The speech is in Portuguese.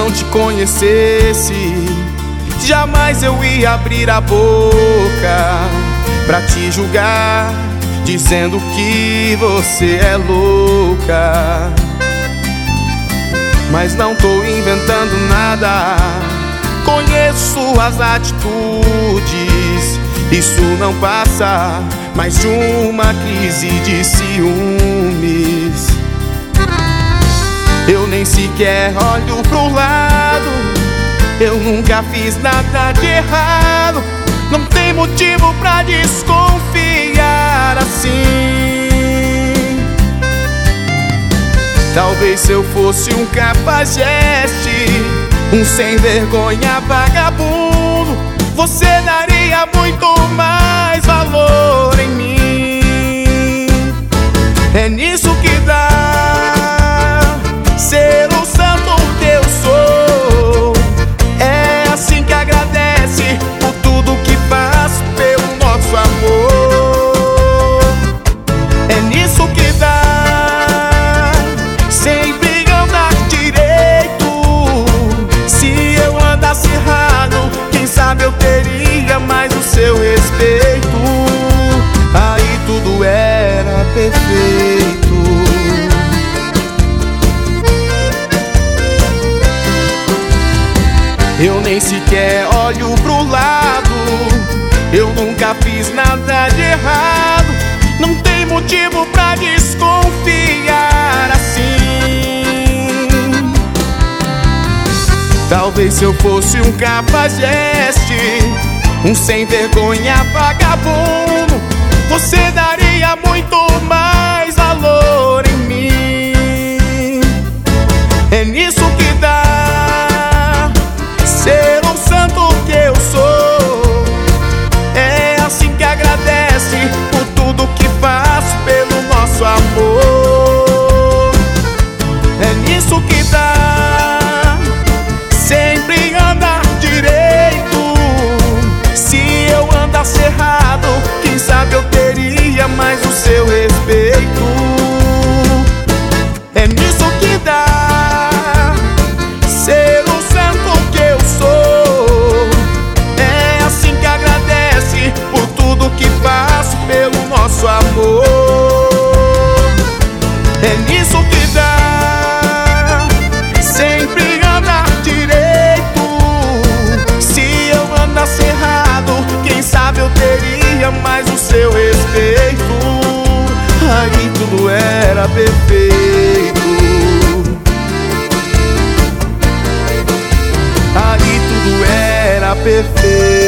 não te conhecesse, jamais eu ia abrir a boca pra te julgar, dizendo que você é louca. Mas não tô inventando nada, conheço suas atitudes. Isso não passa mais de uma crise de ciúmes. Eu nem sequer olho pro lado, eu nunca fiz nada de errado. Não tem motivo pra desconfiar assim. Talvez se eu fosse um cafajeste, um sem vergonha vagabundo, você daria muito mais valor em mim. É nisso que dá ser o santo que eu sou. É assim que agradece por tudo que faz pelo nosso amor. É nisso que dá sempre andar direito. Se eu andasse errado, quem sabe eu teria mais o seu respeito. Aí tudo era perfeito. Eu nem sequer olho pro lado, eu nunca fiz nada de errado. Não tem motivo pra desconfiar assim. Talvez se eu fosse um cafajeste, um sem vergonha vagabundo, você daria muito mais valor em mim. É nisso que dá ser um santo que eu sou. É assim que agradece por tudo que faço pelo nosso amor. É nisso que dá sempre andar direito. Se eu andasse errado, quem sabe eu teria mais o seu respeito. É nisso que dá ser o santo que eu sou. É assim que agradece por tudo que faço pelo nosso amor. É nisso que dá sempre andar direito. Se eu andasse errado, quem sabe eu teria mais o seu respeito. Aí tudo era perfeito. Aí tudo era perfeito.